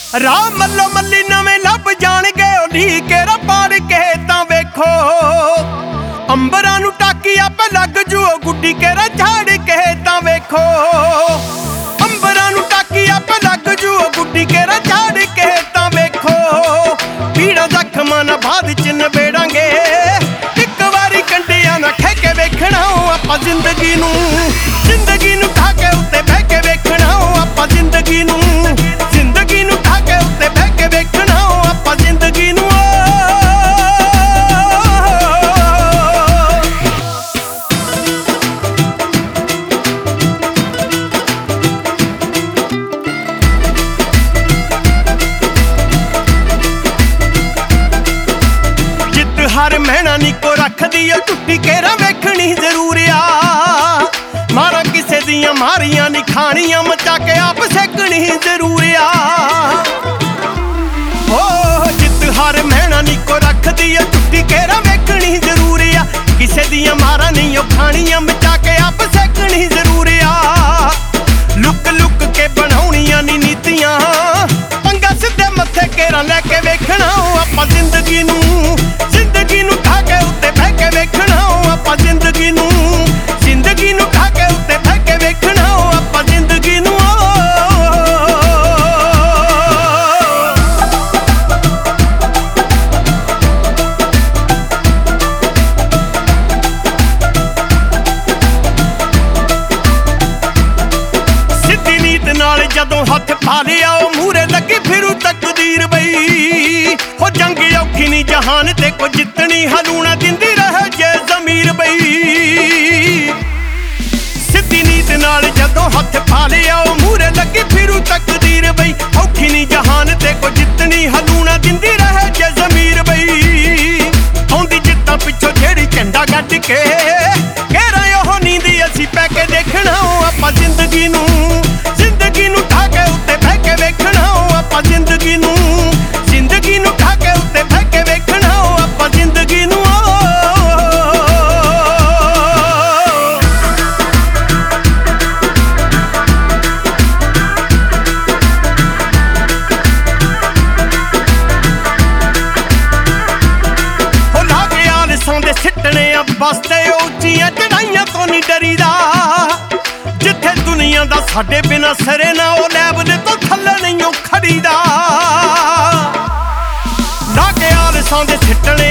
ਰਾਹ ਮੱਲੋ ਮੱਲੀ ਨਵੇਂ ਲੱਭ ਜਾਣਗੇ ਉਹਦੀ ਕੇਰਾ ਪਾੜ ਕੇ ਤਾਂ ਵੇਖੋ ਅੰਬਰਾਂ ਨੂੰ ਟਾਕੀ ਆਪੇ ਲੱਗ ਜੂ ਉਹ ਗੁੱਡੀ ਕੇਰਾ ਝਾੜ ਕੇ ਤਾਂ ਵੇਖੋ ਅੰਬਰਾਂ ਨੂੰ ਟਾਕੀ ਆਪੇ ਲੱਗ ਜੂ ਉਹ ਗੁੱਡੀ ਕੇਰਾ ਝਾੜ ਕੇ ਤਾਂ ਵੇਖੋ ਪੀੜਾ ਜ਼ਖਮਾਂ ਨਾ ਬਾਅਦ ਚ ਨਬੇੜਾਂਗੇ ਇੱਕ ਵਾਰੀ ਕੰਢਿਆਂ ਨਾ ਖਹਿ ਕੇ ਵੇਖਣਾ ਆਪਾਂ ਜ਼ਿੰਦਗੀ ਨੂੰ ਠਾ ਕੇ ਉੱਤੇ ਬਹਿ ਕੇ ਵੇਖਣਾ ਆਪਾਂ ਜ਼ਿੰਦਗੀ ਨੂੰ ਠਾ ਕੇ ਉੱਤੇ ਬਹਿ ਕੇ ਵੇਖਣਾ ਆਪਾਂ ਜ਼ਿੰਦਗੀ ਨੂੰ ਜਿੱਤ ਹਰ ਮਹਿਣਾ ਨੀਕੋ ਰੱਖਦੀ ਓ ਟੁੱਟੀ ਕੇਰਾ ਵੇਖਣੀ ਜ਼ਰੂਰ ਆ ਮਾਰਾ ਕਿਸੇ ਦੀਆਂ ਮਾਰੀਆਂ ਨੀ ਖਾਣੀਆਂ ਮਚਾ ਕੇ ਆਪ ਸੇਕਣੀ ਜ਼ਰੂਰ ਆ ਹੋ ਜਿੱਤ ਹਰ ਮਹਿਣਾ ਨੀਕੋ ਰੱਖਦੀ ਓ ਟੁੱਟੀ ਕੇਰਾ ਵੇਖਣੀ ਜ਼ਰੂਰ ਆ ਕਿਸੇ ਦੀਆਂ ਮਾਰਾਂ ਨਹੀਂ ਓ ਖਾਣੀਆਂ ਮਚਾ ਕੇ ਆਪ ਸੇਕਣੀ ਜ਼ਰੂਰ ਆ ਲੁੱਕ ਲੁੱਕ ਕੇ ਬਣਾਉਣੀਆਂ ਨੀ ਨੀਤੀਆਂ ਪੰਗਾ ਸਿੱਧੇ ਮੱਥੇ ਕੇਰਾ ਲੈ ਕੇ ਵੇਖਣਾ ਆਪਾਂ ਜ਼ਿੰਦਗੀ ਨੂੰ ਠਾ ਕੇ ਉੱਤੇ ਬਹਿ ਕੇ ਵੇਖਣਾ ਆਪਾਂ ਜ਼ਿੰਦਗੀ ਨੂੰ ਠਾ ਕੇ ਉੱਤੇ ਬਹਿ ਕੇ ਵੇਖਣਾ ਆਪਾਂ ਜ਼ਿੰਦਗੀ ਨੂੰ ਸਿੱਧੀ ਨੀਤ ਨਾਲ ਜਦੋਂ ਹੱਥ ਪਾ ਲਿਆ ਉਹ ਮੂਹਰੇ ਲੱਗੀ ਫਿਰੂ ਤਕਦੀਰ ਬਈ ਹੋ ਜੰਗ ਔਖੀ ਨੀ ਜਹਾਨ ਤੇ ਕੋ ਜਿੱਤਣੀ ਹਲੂਣਾ ਦਿੰਦੀ ਰਹੇ ਜੇ ਜ਼ਮੀਰ ਬਈ ਸਿੱਧੀ ਨੀਤ ਨਾਲ ਜਦੋਂ ਹੱਥ ਪਾ ਲਿਆ ਉਹ ਮੂਹਰੇ ਲੱਗੀ ਫਿਰੂ ਤਕਦੀਰ ਬਈ ਔਖੀ ਨੀ ਜਹਾਨ ਤੇ ਕੋ ਜਿੱਤਣੀ ਹਲੂਣਾ ਦਿੰਦੀ ਰਹੇ ਜੇ ਜ਼ਮੀਰ ਬਈ ਆਉਂਦੀ ਜਿੱਤਾਂ ਪਿੱਛੋਂ ਜਿਹੜੀ ਝੰਡਾ ਗੱਡ ਕੇ ਘੇਰਾ ਉਹ ਨੀਂਦੀ ਅਸੀਂ ਪੈ ਕੇ ਦੇਖਣਾ ਆਪਾਂ ਜ਼ਿੰਦਗੀ ਨੂੰ ਠਾ ਕੇ ਉੱਤੇ ਬਹਿ ਕੇ ਵੇਖਣਾ ਆਪਾਂ ਜ਼ਿੰਦਗੀ ਨੂੰ ਠਾ ਕੇ ਉੱਤੇ ਬਹਿ ਕੇ ਵੇਖਣਾ ਆਪਾਂ ਜ਼ਿੰਦਗੀ ਨੂੰ ਹੋ ਲਾਗੇ ਆਲਸਾਂ ਦੇ ਸਿੱਟਣੇ ਆ ਬਸਤੇ ਉੱਚੀਆਂ ਚੜਾਈਆਂ ਤੋਂ ਨਹੀਂ ਡਰੀਦਾ ਜਿੱਥੇ ਦੁਨੀਆ ਦਾ ਸਾਡੇ ਬਿਨਾਂ ਸਰੇ ਨਾ ਉਹ ਲੈਵਲ ਤੋਂ ਥੱਲੇ ਨਹੀਂ ਉਹ ਖੜੀਦਾ ਲਾਗੇ ਆਲਸਾਂ ਦੇ ਸਿੱਟਣੇ